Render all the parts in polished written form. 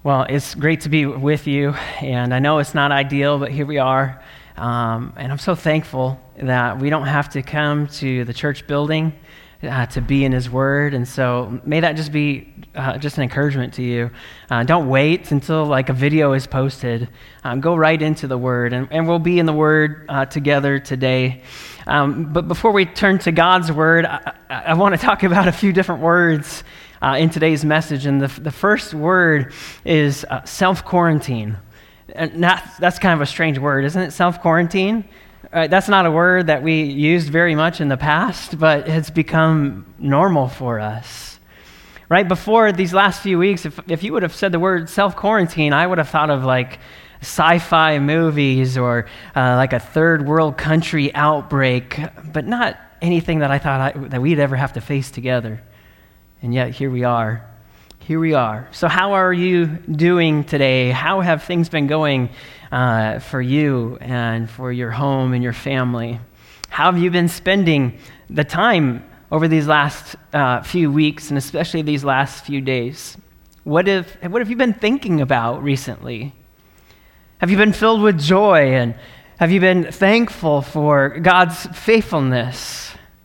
Well, it's great to be with you, and I know it's not ideal, but here we are. And I'm so thankful that we don't have to come to the church building to be in His Word, and so may that just be just an encouragement to you. Don't wait until like a video is posted. Go right into the Word, and we'll be in the Word together today. But before we turn to God's Word, I want to talk about a few different words in today's message, and the first word is self-quarantine. And that's kind of a strange word, isn't it? Self-quarantine. That's not a word that we used very much in the past, but it's become normal for us. Right before these last few weeks, if you would have said the word self-quarantine, I would have thought of like sci-fi movies or like a third world country outbreak, but not anything that I thought that we'd ever have to face together. And yet here we are. Here we are. So how are you doing today? How have things been going for you and for your home and your family? How have you been spending the time over these last few weeks and especially these last few days? What have you been thinking about recently? Have you been filled with joy, and have you been thankful for God's faithfulness?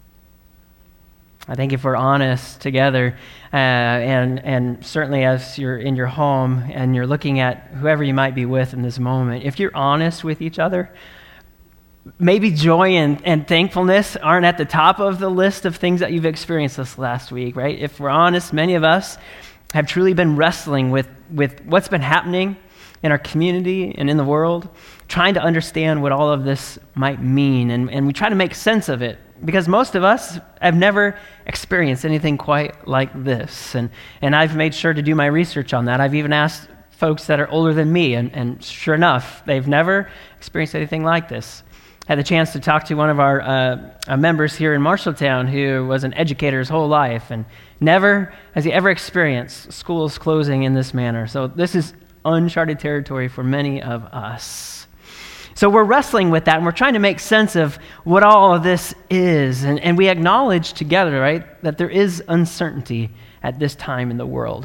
I think if we're honest together, and certainly as you're in your home and you're looking at whoever you might be with in this moment, if you're honest with each other, maybe joy and thankfulness aren't at the top of the list of things that you've experienced this last week, right? If we're honest, many of us have truly been wrestling with what's been happening in our community and in the world, trying to understand what all of this might mean, and we try to make sense of it. Because most of us have never experienced anything quite like this. And I've made sure to do my research on that. I've even asked folks that are older than me, and sure enough, they've never experienced anything like this. I had the chance to talk to one of our members here in Marshalltown who was an educator his whole life, and never has he ever experienced schools closing in this manner. So this is uncharted territory for many of us. So we're wrestling with that, and we're trying to make sense of what all of this is. And we acknowledge together, right, that there is uncertainty at this time in the world.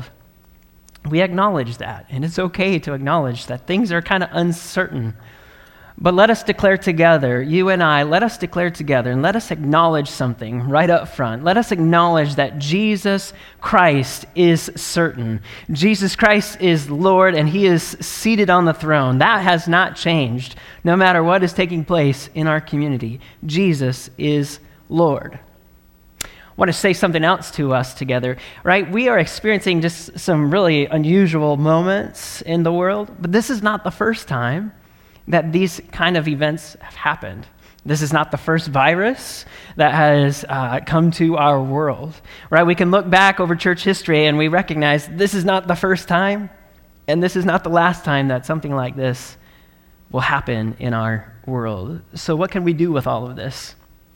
We acknowledge that, and it's okay to acknowledge that things are kind of uncertain. But let us declare together, you and I, let us declare together, and let us acknowledge something right up front. Let us acknowledge that Jesus Christ is certain. Jesus Christ is Lord, and He is seated on the throne. That has not changed, no matter what is taking place in our community. Jesus is Lord. I want to say something else to us together, right? We are experiencing just some really unusual moments in the world, but this is not the first time that these kind of events have happened. This is not the first virus that has come to our world, right? We can look back over church history and we recognize this is not the first time, and this is not the last time that something like this will happen in our world. So what can we do with all of this,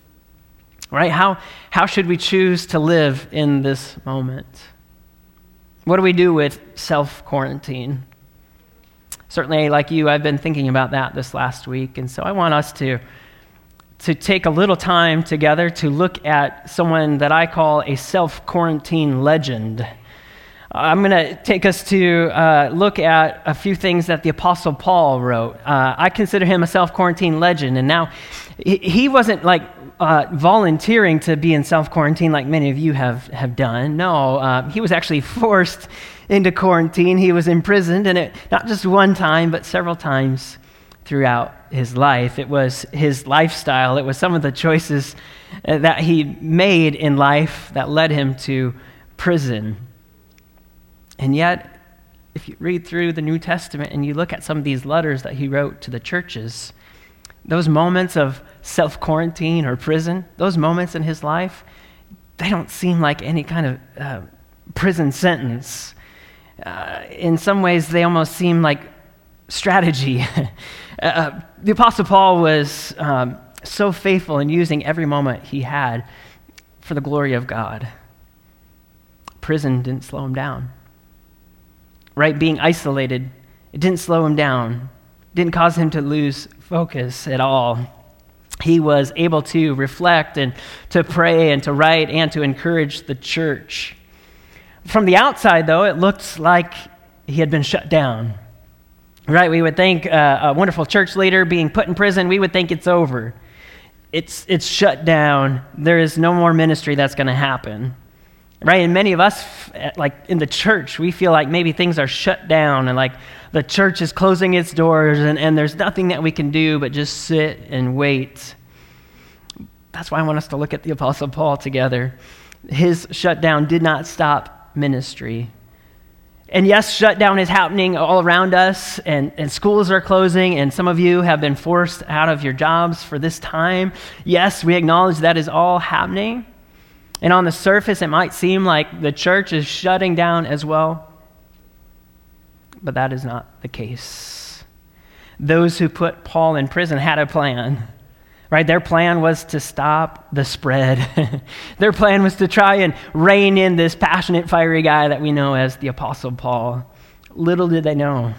right? How should we choose to live in this moment? What do we do with self-quarantine? Certainly, like you, I've been thinking about that this last week, and so I want us to take a little time together to look at someone that I call a self-quarantine legend. I'm going to take us to look at a few things that the Apostle Paul wrote. I consider him a self-quarantine legend, and now he wasn't like volunteering to be in self-quarantine like many of you have done. No, he was actually forced into quarantine. He was imprisoned, and it not just one time, but several times throughout his life. It was his lifestyle. It was some of the choices that he made in life that led him to prison. And yet, if you read through the New Testament and you look at some of these letters that he wrote to the churches, those moments of self-quarantine or prison, those moments in his life, they don't seem like any kind of prison sentence. In some ways, they almost seem like strategy. The Apostle Paul was so faithful in using every moment he had for the glory of God. Prison didn't slow him down. Right? Being isolated, it didn't slow him down. It didn't cause him to lose focus at all. He was able to reflect and to pray and to write and to encourage the church. From the outside, though, it looked like he had been shut down. Right? We would think a wonderful church leader being put in prison, we would think it's over. It's shut down. There is no more ministry that's going to happen. Right? And many of us, like in the church, we feel like maybe things are shut down and like the church is closing its doors and there's nothing that we can do but just sit and wait. That's why I want us to look at the Apostle Paul together. His shutdown did not stop ministry. And yes, shutdown is happening all around us, and schools are closing, and some of you have been forced out of your jobs for this time. Yes, we acknowledge that is all happening. And on the surface, it might seem like the church is shutting down as well. But that is not the case. Those who put Paul in prison had a plan. Right? Their plan was to stop the spread. Their plan was to try and rein in this passionate, fiery guy that we know as the Apostle Paul. Little did they know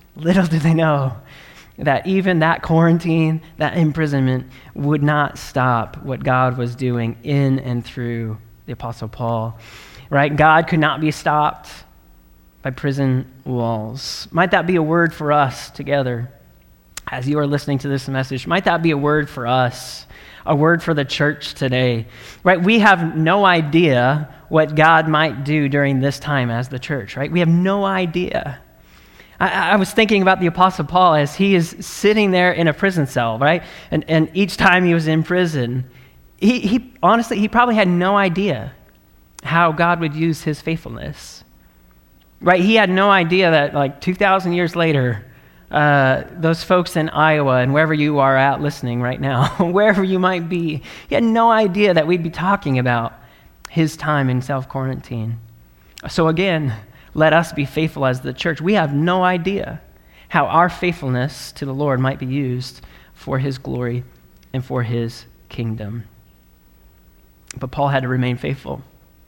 that even that quarantine, that imprisonment would not stop what God was doing in and through the Apostle Paul. Right? God could not be stopped by prison walls. Might that be a word for us together? As you are listening to this message, might that be a word for us, a word for the church today? Right? We have no idea what God might do during this time as the church, right? We have no idea. I was thinking about the Apostle Paul as he is sitting there in a prison cell, right? And each time he was in prison, he honestly, he probably had no idea how God would use his faithfulness, right? He had no idea that like 2,000 years later, those folks in Iowa and wherever you are at listening right now, wherever you might be, he had no idea that we'd be talking about his time in self-quarantine. So again, let us be faithful as the church. We have no idea how our faithfulness to the Lord might be used for his glory and for his kingdom. But Paul had to remain faithful.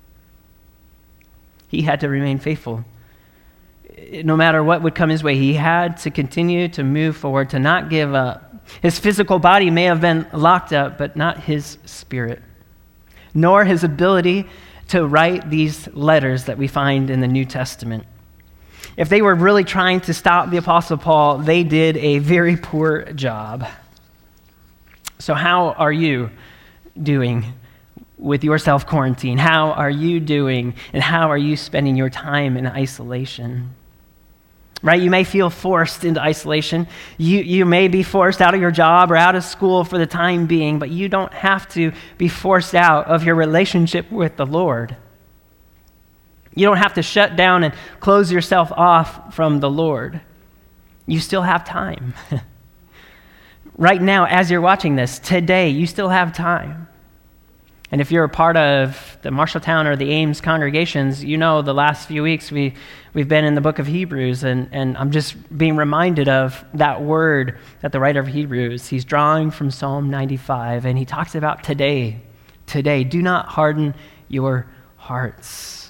He had to remain faithful. No matter what would come his way, he had to continue to move forward, to not give up. His physical body may have been locked up, but not his spirit, nor his ability to write these letters that we find in the New Testament. If they were really trying to stop the Apostle Paul, they did a very poor job. So how are you doing with your self-quarantine? How are you doing, and how are you spending your time in isolation? Right? You may feel forced into isolation. You may be forced out of your job or out of school for the time being, but you don't have to be forced out of your relationship with the Lord. You don't have to shut down and close yourself off from the Lord. You still have time. Right now, as you're watching this, today, you still have time. And if you're a part of the Marshalltown or the Ames congregations, you know the last few weeks we've been in the book of Hebrews, and I'm just being reminded of that word that the writer of Hebrews, he's drawing from Psalm 95, and he talks about today. Today, do not harden your hearts.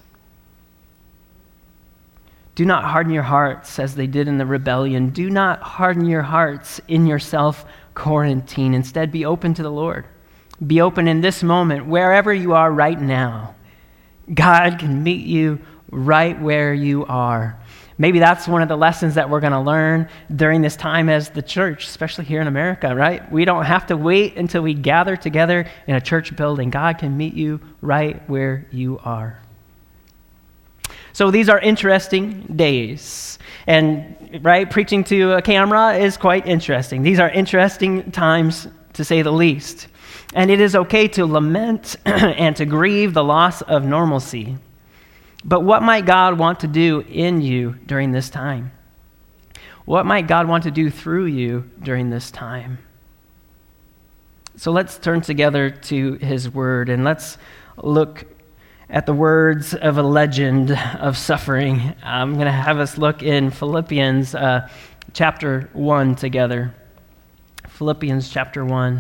Do not harden your hearts as they did in the rebellion. Do not harden your hearts in your self-quarantine. Instead, be open to the Lord. Be open in this moment, wherever you are right now. God can meet you right where you are. Maybe that's one of the lessons that we're going to learn during this time as the church, especially here in America, right? We don't have to wait until we gather together in a church building. God can meet you right where you are. So these are interesting days. And, right, preaching to a camera is quite interesting. These are interesting times, to say the least. And it is okay to lament and to grieve the loss of normalcy. But what might God want to do in you during this time? What might God want to do through you during this time? So let's turn together to his word, and let's look at the words of a legend of suffering. I'm going to have us look in Philippians chapter 1 together. Philippians chapter 1.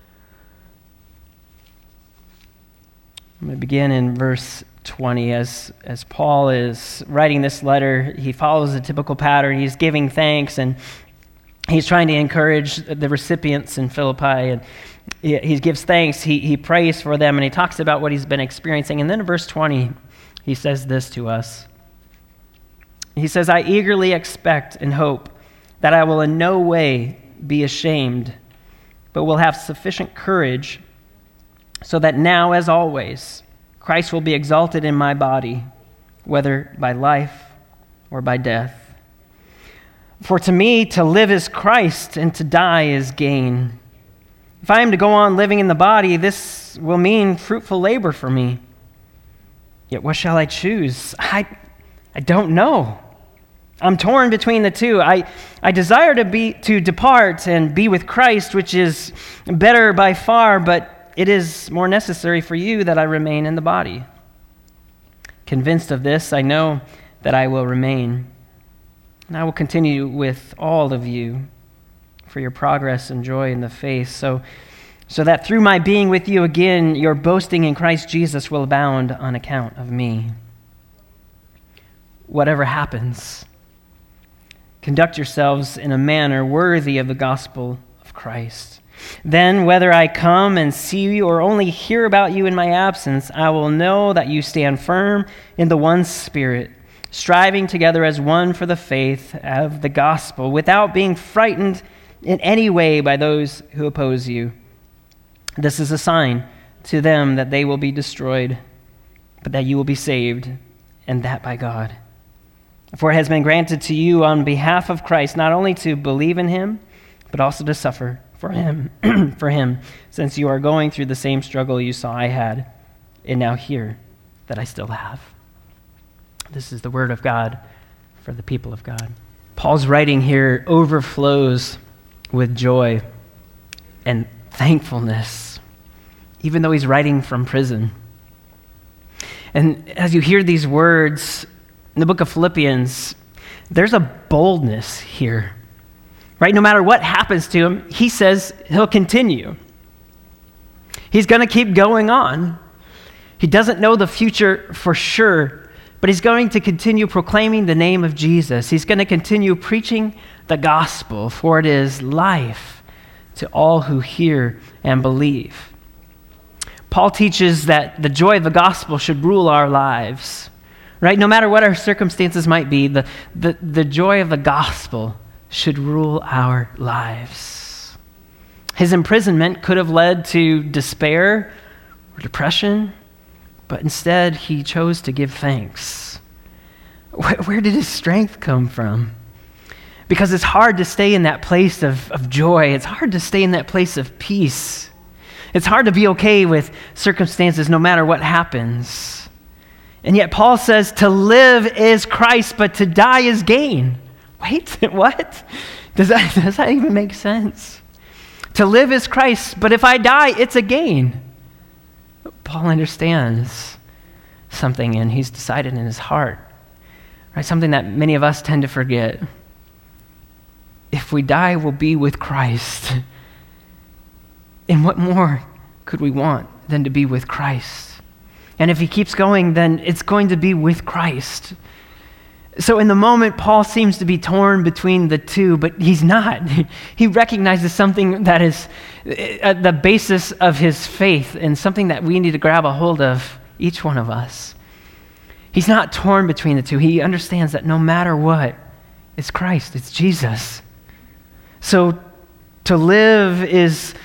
I'm going to begin in verse 20. As Paul is writing this letter, he follows a typical pattern. He's giving thanks, and he's trying to encourage the recipients in Philippi, and he gives thanks. He prays for them, and he talks about what he's been experiencing. And then in verse 20, he says this to us. He says, I eagerly expect and hope that I will in no way be ashamed, but will have sufficient courage so that now, as always, Christ will be exalted in my body, whether by life or by death. For to me, to live is Christ, and to die is gain. If I am to go on living in the body, this will mean fruitful labor for me. Yet what shall I choose? I don't know. I'm torn between the two. I desire to depart and be with Christ, which is better by far, but it is more necessary for you that I remain in the body. Convinced of this, I know that I will remain. And I will continue with all of you for your progress and joy in the faith, so that through my being with you again, your boasting in Christ Jesus will abound on account of me. Whatever happens, conduct yourselves in a manner worthy of the gospel of Christ. Then, whether I come and see you or only hear about you in my absence, I will know that you stand firm in the one Spirit, striving together as one for the faith of the gospel, without being frightened in any way by those who oppose you. This is a sign to them that they will be destroyed, but that you will be saved, and that by God. For it has been granted to you on behalf of Christ not only to believe in him, but also to suffer for him, since you are going through the same struggle you saw I had, and now hear that I still have. This is the word of God for the people of God. Paul's writing here overflows with joy and thankfulness, even though he's writing from prison. And as you hear these words in the book of Philippians, there's a boldness here, right? No matter what happens to him, he says he'll continue. He's going to keep going on. He doesn't know the future for sure, but he's going to continue proclaiming the name of Jesus. He's going to continue preaching the gospel, for it is life to all who hear and believe. Paul teaches that the joy of the gospel should rule our lives, right? No matter what our circumstances might be, the joy of the gospel should rule our lives. His imprisonment could have led to despair or depression, but instead he chose to give thanks. Where did his strength come from? Because it's hard to stay in that place of joy. It's hard to stay in that place of peace. It's hard to be okay with circumstances no matter what happens. And yet Paul says to live is Christ, but to die is gain. Wait, what? Does that even make sense? To live is Christ, but if I die, it's a gain. Paul understands something, and he's decided in his heart, right? Something that many of us tend to forget. If we die, we'll be with Christ. And what more could we want than to be with Christ? And if he keeps going, then it's going to be with Christ. So in the moment, Paul seems to be torn between the two, but he's not. He recognizes something that is at the basis of his faith and something that we need to grab a hold of, each one of us. He's not torn between the two. He understands that no matter what, it's Christ, it's Jesus. So to live is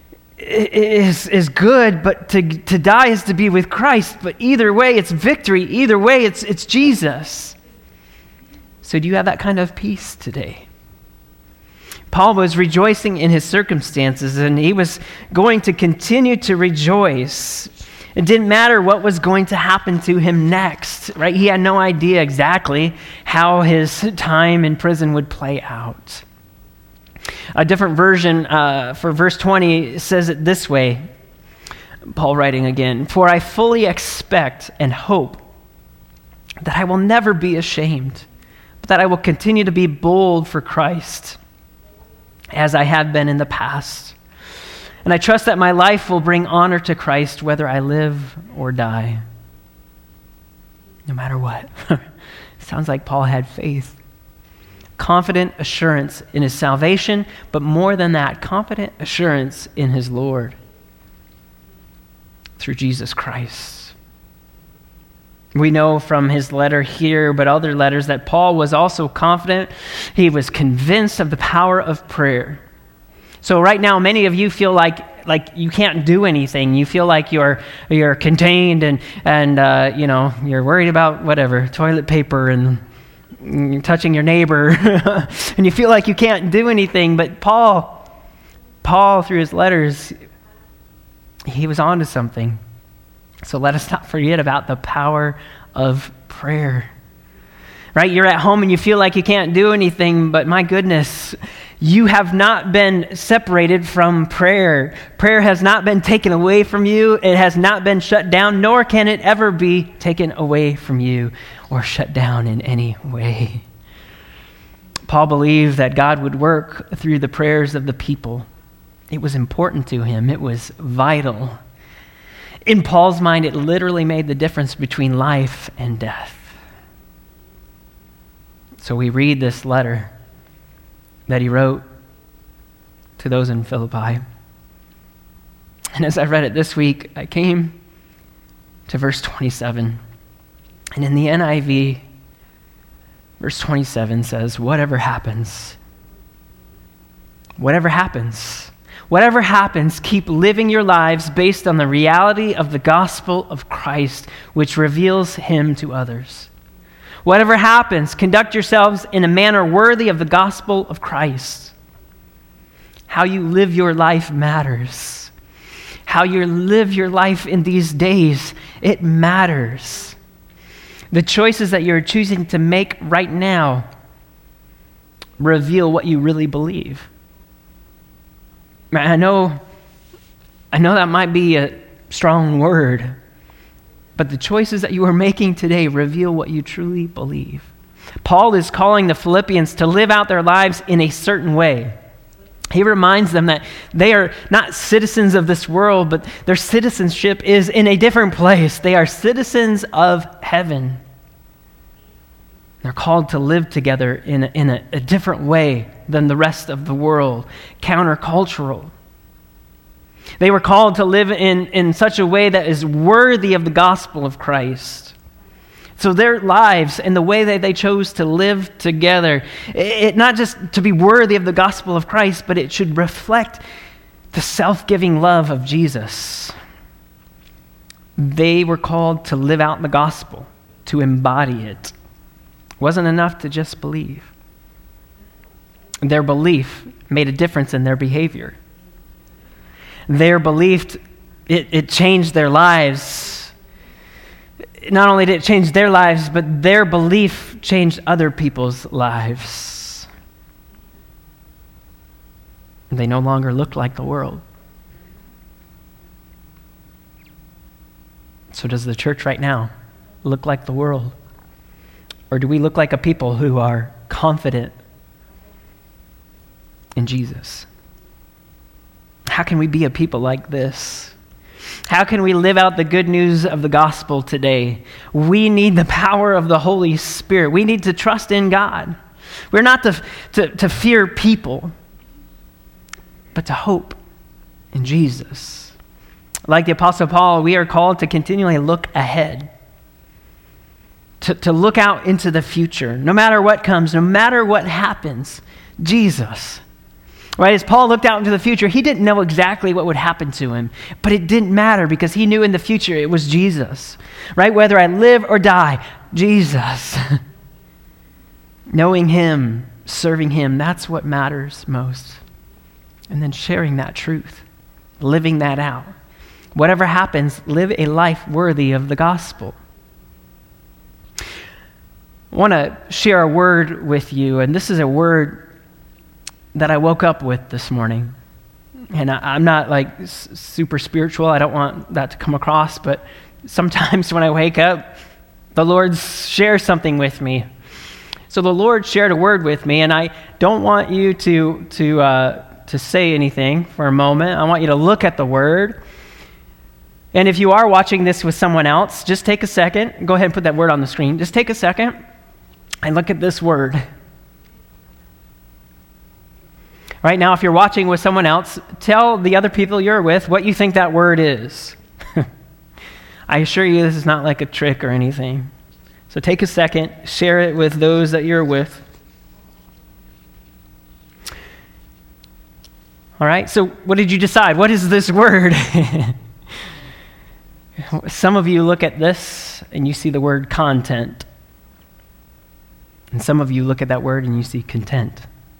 good, but to die is to be with Christ. But either way, it's victory. Either way, it's Jesus. So do you have that kind of peace today? Paul was rejoicing in his circumstances, and he was going to continue to rejoice. It didn't matter what was going to happen to him next, right? He had no idea exactly how his time in prison would play out. A different version for verse 20 says it this way, Paul writing again, "For I fully expect and hope that I will never be ashamed, but that I will continue to be bold for Christ, as I have been in the past. And I trust that my life will bring honor to Christ, whether I live or die." No matter what. Sounds like Paul had faith. Confident assurance in his salvation, but more than that, confident assurance in his Lord through Jesus Christ. We know from his letter here, but other letters, that Paul was also confident. He was convinced of the power of prayer. So right now, many of you feel like you can't do anything. You feel like you're contained and you're worried about whatever, toilet paper and you're touching your neighbor, and you feel like you can't do anything. But Paul, through his letters, he was on to something. So let us not forget about the power of prayer. Right? You're at home and you feel like you can't do anything, but my goodness, you have not been separated from prayer. Prayer has not been taken away from you. It has not been shut down, nor can it ever be taken away from you or shut down in any way. Paul believed that God would work through the prayers of the people. It was important to him. It was vital. In Paul's mind, it literally made the difference between life and death. So we read this letter that he wrote to those in Philippi. And as I read it this week, I came to verse 27. And in the NIV, verse 27 says, whatever happens, keep living your lives based on the reality of the gospel of Christ, which reveals him to others. Whatever happens, conduct yourselves in a manner worthy of the gospel of Christ. How you live your life matters. How you live your life in these days, it matters. The choices that you're choosing to make right now reveal what you really believe. I know that might be a strong word, but the choices that you are making today reveal what you truly believe. Paul is calling the Philippians to live out their lives in a certain way. He reminds them that they are not citizens of this world, but their citizenship is in a different place. They are citizens of heaven. They're called to live together in a different way than the rest of the world, countercultural. They were called to live in such a way that is worthy of the gospel of Christ. So their lives and the way that they chose to live together, it not just to be worthy of the gospel of Christ, but it should reflect the self-giving love of Jesus. They were called to live out the gospel, to embody it. It wasn't enough to just believe. Their belief made a difference in their behavior. Their belief, it changed their lives. Not only did it change their lives, but their belief changed other people's lives. They no longer looked like the world. So does the church right now look like the world? Or do we look like a people who are confident in Jesus? How can we be a people like this? How can we live out the good news of the gospel today? We need the power of the Holy Spirit. We need to trust in God. We're not to fear people, but to hope in Jesus. Like the Apostle Paul, we are called to continually look ahead, to look out into the future. No matter what comes, no matter what happens, Jesus. Right, as Paul looked out into the future, he didn't know exactly what would happen to him, but it didn't matter because he knew in the future it was Jesus. Right, whether I live or die, Jesus. Knowing him, serving him, that's what matters most. And then sharing that truth, living that out. Whatever happens, live a life worthy of the gospel. I want to share a word with you, and this is a word that I woke up with this morning. And I'm not like super spiritual. I don't want that to come across, but sometimes when I wake up, the Lord shares something with me. So the Lord shared a word with me, and I don't want you to say anything for a moment. I want you to look at the word. And if you are watching this with someone else, just take a second. Go ahead and put that word on the screen. Just take a second and look at this word. Right now, if you're watching with someone else, tell the other people you're with what you think that word is. I assure you this is not like a trick or anything. So take a second, share it with those that you're with. All right, so what did you decide? What is this word? Some of you look at this and you see the word content. And some of you look at that word and you see content.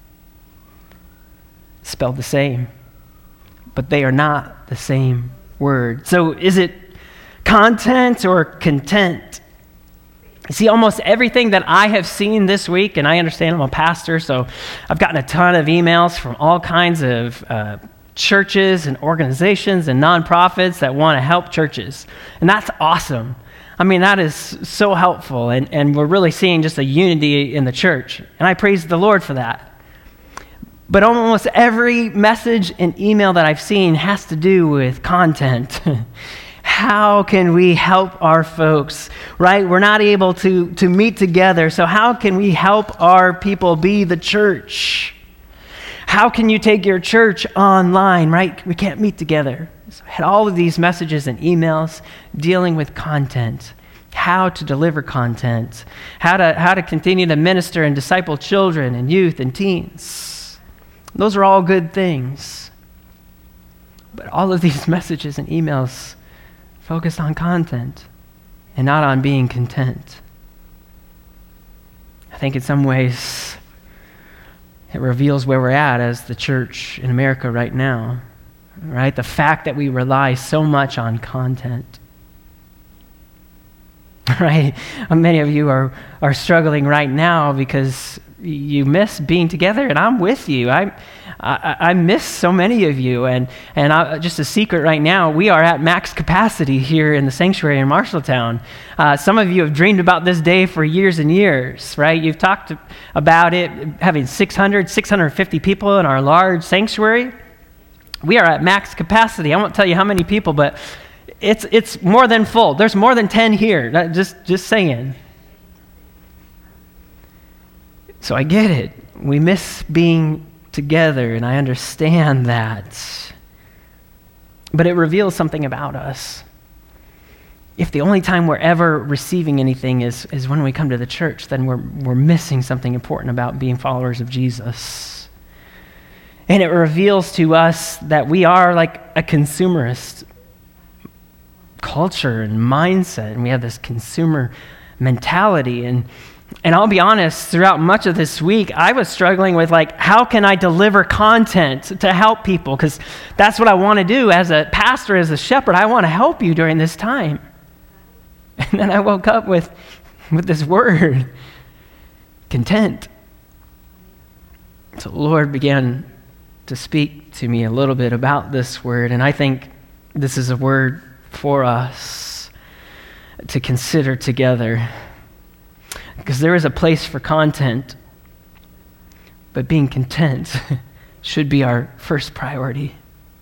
Spelled the same, but they are not the same word. So is it content or content? See, almost everything that I have seen this week, and I understand I'm a pastor, so I've gotten a ton of emails from all kinds of churches and organizations and nonprofits that want to help churches. And that's awesome. I mean, that is so helpful, and we're really seeing just a unity in the church. And I praise the Lord for that. But almost every message and email that I've seen has to do with content. How can we help our folks, right? We're not able to meet together, so how can we help our people be the church? How can you take your church online, right? We can't meet together. So I had all of these messages and emails dealing with content, how to deliver content, how to continue to minister and disciple children and youth and teens. Those are all good things. But all of these messages and emails focus on content and not on being content. I think in some ways it reveals where we're at as the church in America right now, right? The fact that we rely so much on content, right? Many of you are struggling right now because you miss being together, and I'm with you. I miss so many of you, and just a secret right now, we are at max capacity here in the sanctuary in Marshalltown. Some of you have dreamed about this day for years and years, right? You've talked about it having 650 people in our large sanctuary. We are at max capacity. I won't tell you how many people, but it's more than full. There's more than 10 here, just saying. So I get it. We miss being together, and I understand that. But it reveals something about us. If the only time we're ever receiving anything is when we come to the church, then we're missing something important about being followers of Jesus. And it reveals to us that we are like a consumerist culture and mindset, and we have this consumer mentality. And I'll be honest, throughout much of this week, I was struggling with, how can I deliver content to help people? Because that's what I want to do as a pastor, as a shepherd. I want to help you during this time. And then I woke up with this word, content. So the Lord began to speak to me a little bit about this word, and I think this is a word for us to consider together. Because there is a place for content, but being content should be our first priority.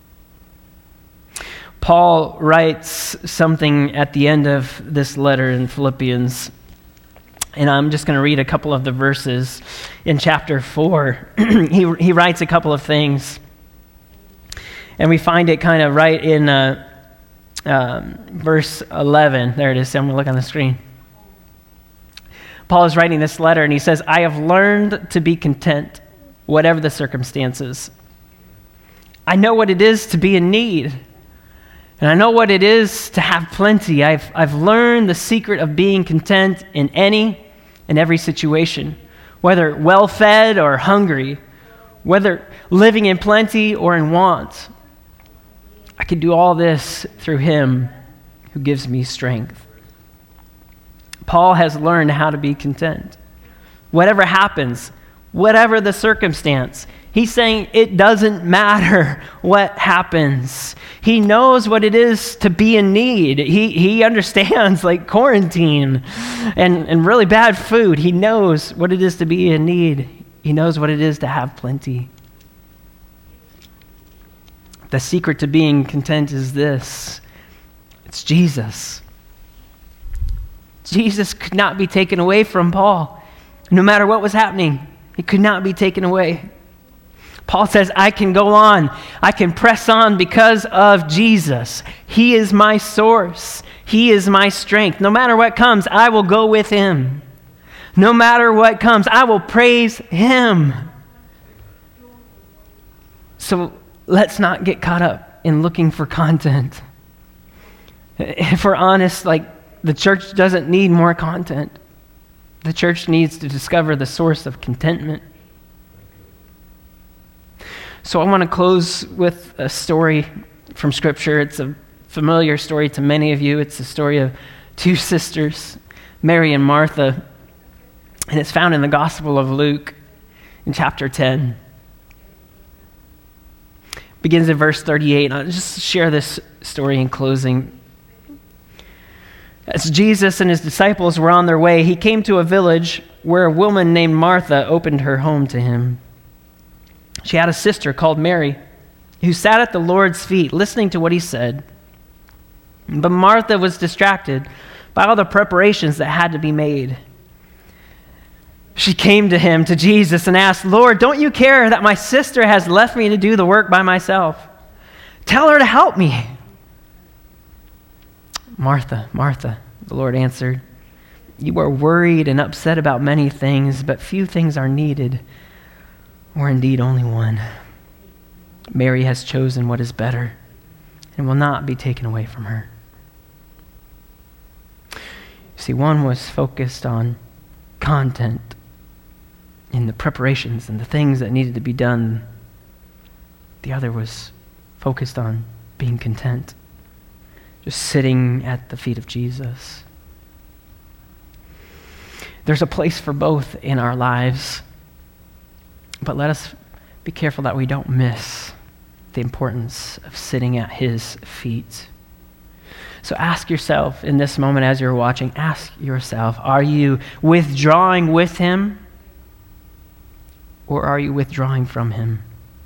Paul writes something at the end of this letter in Philippians, and I'm just going to read a couple of the verses in chapter 4. He writes a couple of things, and we find it kind of right in verse 11. There it is. I'm going to look on the screen. Paul is writing this letter, and he says, I have learned to be content, whatever the circumstances. I know what it is to be in need, and I know what it is to have plenty. I've learned the secret of being content in any and every situation, whether well-fed or hungry, whether living in plenty or in want. I can do all this through him who gives me strength. Paul has learned how to be content. Whatever happens, whatever the circumstance, he's saying it doesn't matter what happens. He knows what it is to be in need. He understands quarantine and really bad food. He knows what it is to be in need. He knows what it is to have plenty. The secret to being content is this. It's Jesus. Jesus could not be taken away from Paul. No matter what was happening, he could not be taken away. Paul says, I can go on. I can press on because of Jesus. He is my source. He is my strength. No matter what comes, I will go with him. No matter what comes, I will praise him. So let's not get caught up in looking for content. If we're honest, the church doesn't need more content. The church needs to discover the source of contentment. So I want to close with a story from Scripture. It's a familiar story to many of you. It's the story of two sisters, Mary and Martha, and it's found in the Gospel of Luke in chapter 10. It begins in verse 38, and I'll just share this story in closing. As Jesus and his disciples were on their way, he came to a village where a woman named Martha opened her home to him. She had a sister called Mary, who sat at the Lord's feet, listening to what he said. But Martha was distracted by all the preparations that had to be made. She came to him, to Jesus, and asked, Lord, don't you care that my sister has left me to do the work by myself? Tell her to help me. Martha, Martha, the Lord answered, you are worried and upset about many things, but few things are needed, or indeed only one. Mary has chosen what is better and will not be taken away from her. See, one was focused on content in the preparations and the things that needed to be done. The other was focused on being content, just sitting at the feet of Jesus. There's a place for both in our lives, but let us be careful that we don't miss the importance of sitting at his feet. So ask yourself in this moment as you're watching, ask yourself, are you withdrawing with him or are you withdrawing from him?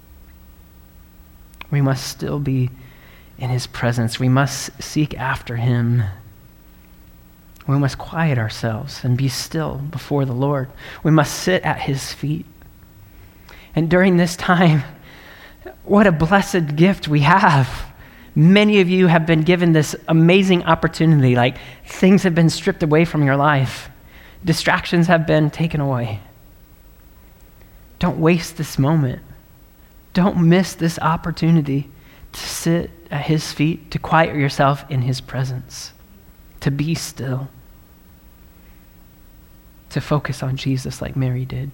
We must still be in his presence. We must seek after him. We must quiet ourselves and be still before the Lord. We must sit at his feet. And during this time, what a blessed gift we have. Many of you have been given this amazing opportunity, things have been stripped away from your life. Distractions have been taken away. Don't waste this moment. Don't miss this opportunity to sit at his feet, to quiet yourself in his presence, to be still, to focus on Jesus like Mary did.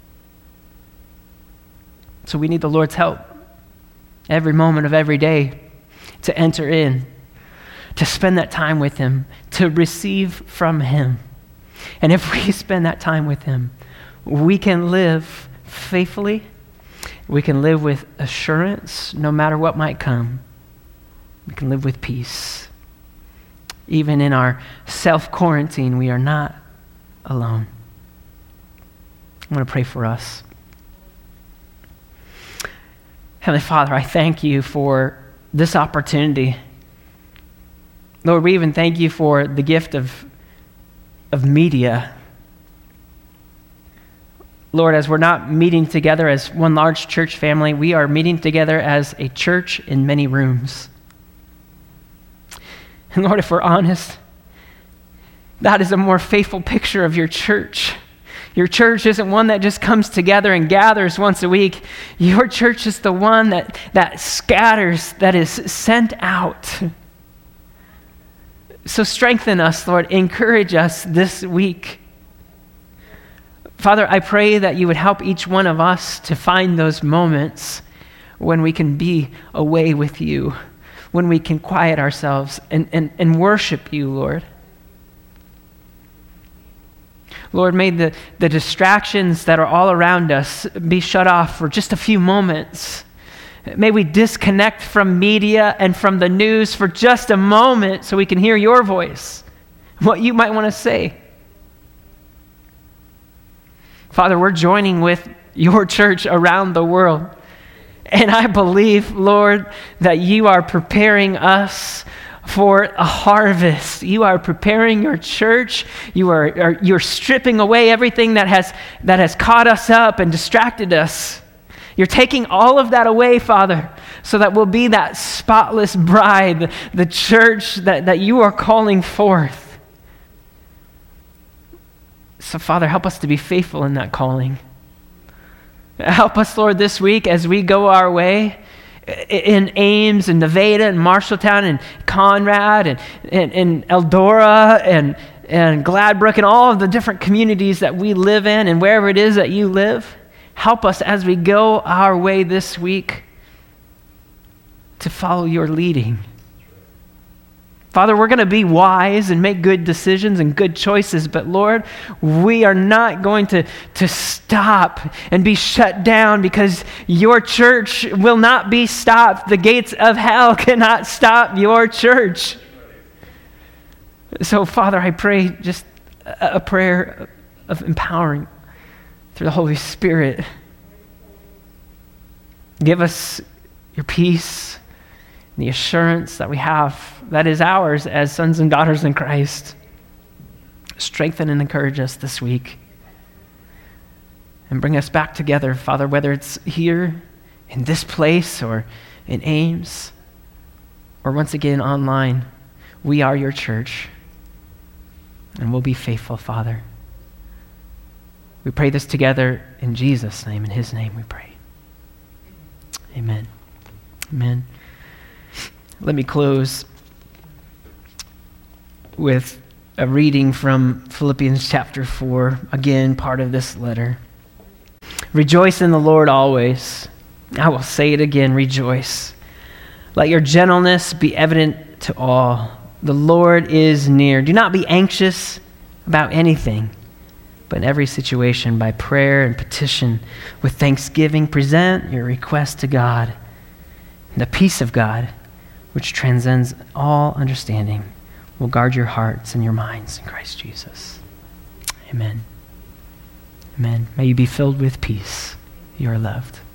So we need the Lord's help every moment of every day to enter in, to spend that time with him, to receive from him. And if we spend that time with him, we can live faithfully. We can live with assurance no matter what might come. We can live with peace. Even in our self-quarantine, we are not alone. I'm going to pray for us. Heavenly Father, I thank you for this opportunity. Lord, we even thank you for the gift of media. Lord, as we're not meeting together as one large church family, we are meeting together as a church in many rooms. And Lord, if we're honest, that is a more faithful picture of your church. Your church isn't one that just comes together and gathers once a week. Your church is the one that scatters, that is sent out. So strengthen us, Lord. Encourage us this week. Father, I pray that you would help each one of us to find those moments when we can be away with you, when we can quiet ourselves and worship you, Lord. Lord, may the distractions that are all around us be shut off for just a few moments. May we disconnect from media and from the news for just a moment so we can hear your voice, what you might want to say. Father, we're joining with your church around the world. And I believe, Lord, that you are preparing us for a harvest. You are preparing your church. You're stripping away everything that has caught us up and distracted us. You're taking all of that away, Father, so that we'll be that spotless bride, the church that you are calling forth. So, Father, help us to be faithful in that calling. Help us, Lord, this week as we go our way in Ames and Nevada and Marshalltown and Conrad and Eldora and Gladbrook and all of the different communities that we live in and wherever it is that you live. Help us as we go our way this week to follow your leading. Father, we're going to be wise and make good decisions and good choices, but Lord, we are not going to stop and be shut down because your church will not be stopped. The gates of hell cannot stop your church. So, Father, I pray just a prayer of empowering through the Holy Spirit. Give us your peace, the assurance that we have that is ours as sons and daughters in Christ. Strengthen and encourage us this week. And bring us back together, Father, whether it's here in this place or in Ames or once again online. We are your church and we'll be faithful, Father. We pray this together in Jesus' name. In his name we pray. Amen. Amen. Let me close with a reading from Philippians chapter 4, again, part of this letter. Rejoice in the Lord always. I will say it again, rejoice. Let your gentleness be evident to all. The Lord is near. Do not be anxious about anything, but in every situation, by prayer and petition, with thanksgiving, present your request to God. And the peace of God, which transcends all understanding, will guard your hearts and your minds in Christ Jesus. Amen. Amen. May you be filled with peace. You are loved.